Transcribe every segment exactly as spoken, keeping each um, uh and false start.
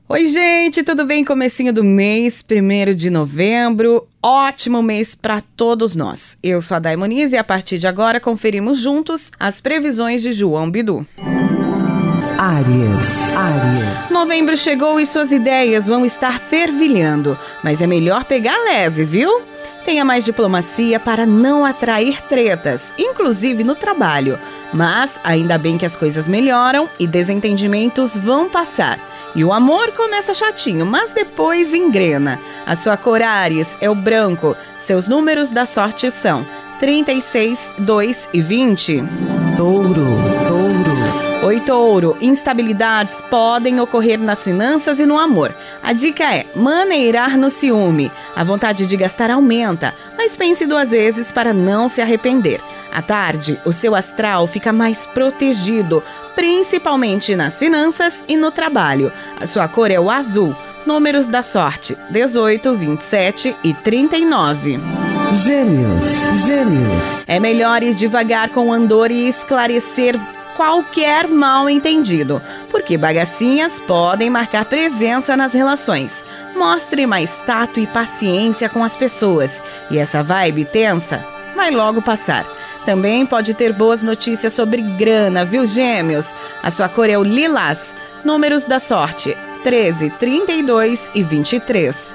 Oi, gente, tudo bem? Comecinho do mês, primeiro de novembro. Ótimo mês para todos nós. Eu sou a Day Muniz e a partir de agora conferimos juntos as previsões de João Bidu. Áries, Áries. Novembro chegou e suas ideias vão estar fervilhando, mas é melhor pegar leve, viu? Tenha mais diplomacia para não atrair tretas, inclusive no trabalho. Mas ainda bem que as coisas melhoram e desentendimentos vão passar. E o amor começa chatinho, mas depois engrena. A sua cor Áries é o branco. Seus números da sorte são trinta e seis, dois e vinte. Touro, Touro. Oi, Touro. Instabilidades podem ocorrer nas finanças e no amor. A dica é maneirar no ciúme. A vontade de gastar aumenta, mas pense duas vezes para não se arrepender. À tarde, o seu astral fica mais protegido, principalmente nas finanças e no trabalho. A sua cor é o azul. Números da sorte: dezoito, vinte e sete e trinta e nove. Gêmeos, Gêmeos. É melhor ir devagar com o andor e esclarecer qualquer mal-entendido, porque bagacinhas podem marcar presença nas relações. Mostre mais tato e paciência com as pessoas, e essa vibe tensa vai logo passar. Também pode ter boas notícias sobre grana, viu, Gêmeos? A sua cor é o lilás. Números da sorte: treze, trinta e dois e vinte e três.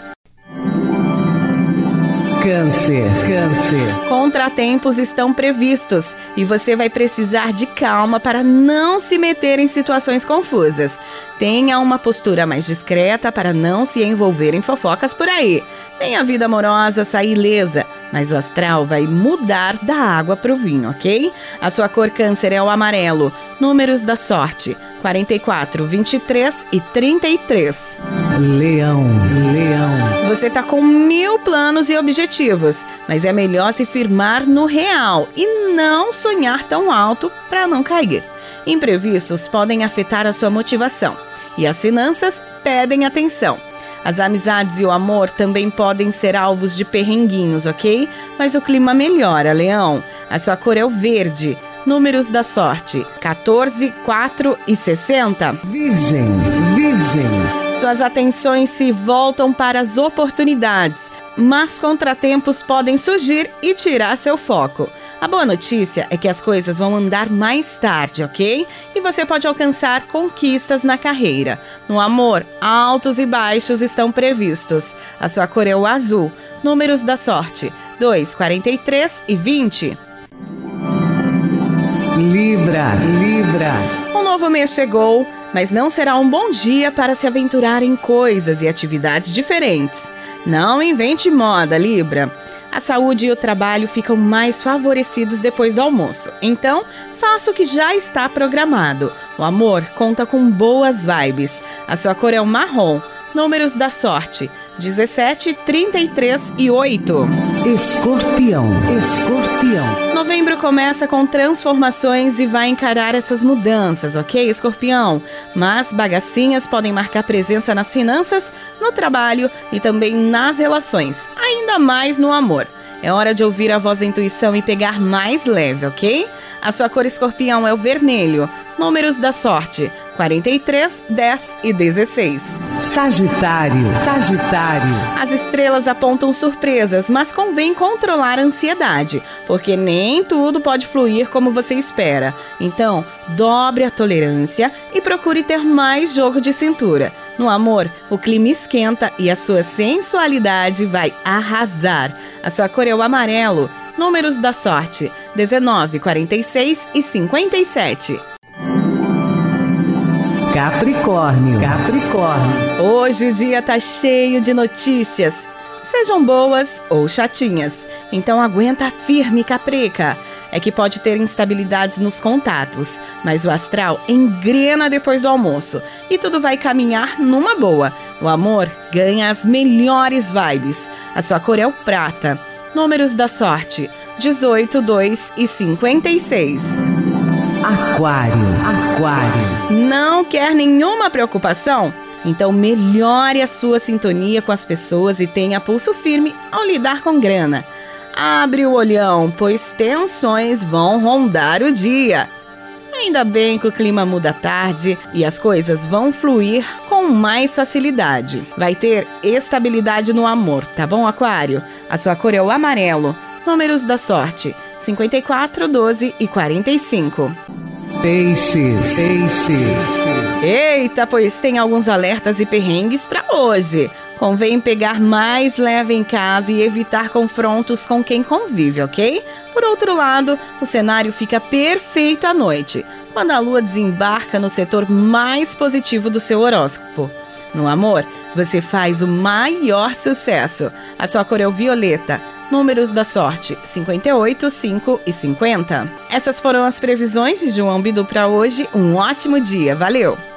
Câncer, Câncer. Contratempos estão previstos e você vai precisar de calma para não se meter em situações confusas. Tenha uma postura mais discreta para não se envolver em fofocas por aí. Nem a vida amorosa sair ilesa, mas o astral vai mudar da água para o vinho, ok? A sua cor Câncer é o amarelo. Números da sorte: quarenta e quatro, vinte e três e trinta e três. Leão, Leão. Você tá com mil planos e objetivos, mas é melhor se firmar no real e não sonhar tão alto para não cair. Imprevistos podem afetar a sua motivação e as finanças pedem atenção. As amizades e o amor também podem ser alvos de perrenguinhos, ok? Mas o clima melhora, Leão. A sua cor é o verde. Números da sorte: quatorze, quatro e sessenta. Virgem, Virgem. Suas atenções se voltam para as oportunidades, mas contratempos podem surgir e tirar seu foco. A boa notícia é que as coisas vão andar mais tarde, ok? E você pode alcançar conquistas na carreira. No amor, altos e baixos estão previstos. A sua cor é o azul. Números da sorte: dois, quarenta e três e vinte. Libra, Libra. Um novo mês chegou, mas não será um bom dia para se aventurar em coisas e atividades diferentes. Não invente moda, Libra. A saúde e o trabalho ficam mais favorecidos depois do almoço. Então, faça o que já está programado. O amor conta com boas vibes. A sua cor é o marrom. Números da sorte: dezessete, trinta e três e oito. Escorpião, Escorpião. Novembro começa com transformações e vai encarar essas mudanças, ok, Escorpião? Mas bagacinhas podem marcar presença nas finanças, no trabalho e também nas relações, ainda mais no amor. É hora de ouvir a voz da intuição e pegar mais leve, ok? A sua cor Escorpião é o vermelho. Números da sorte: quarenta e três, dez e dezesseis. Sagitário, Sagitário. As estrelas apontam surpresas, mas convém controlar a ansiedade, porque nem tudo pode fluir como você espera. Então, dobre a tolerância e procure ter mais jogo de cintura. No amor, o clima esquenta e a sua sensualidade vai arrasar. A sua cor é o amarelo. Números da sorte: dezenove, quarenta e seis e cinquenta e sete. Capricórnio, Capricórnio. Hoje o dia tá cheio de notícias, sejam boas ou chatinhas. Então aguenta firme, Caprica. É que pode ter instabilidades nos contatos, mas o astral engrena depois do almoço e tudo vai caminhar numa boa. O amor ganha as melhores vibes. A sua cor é o prata. Números da sorte: dezoito, dois e cinquenta e seis. Aquário, Aquário. Não quer nenhuma preocupação? Então melhore a sua sintonia com as pessoas e tenha pulso firme ao lidar com grana. Abre o olhão, pois tensões vão rondar o dia. Ainda bem que o clima muda à tarde e as coisas vão fluir com com mais facilidade. Vai ter estabilidade no amor, tá bom, Aquário? A sua cor é o amarelo. Números da sorte: cinquenta e quatro, doze e quarenta e cinco. Peixes, peixes. Eita, pois tem alguns alertas e perrengues para hoje. Convém pegar mais leve em casa e evitar confrontos com quem convive, ok? Por outro lado, o cenário fica perfeito à noite, quando a lua desembarca no setor mais positivo do seu horóscopo. No amor, você faz o maior sucesso. A sua cor é o violeta. Números da sorte: cinquenta e oito, cinco e cinquenta. Essas foram as previsões de João Bidu para hoje. Um ótimo dia. Valeu!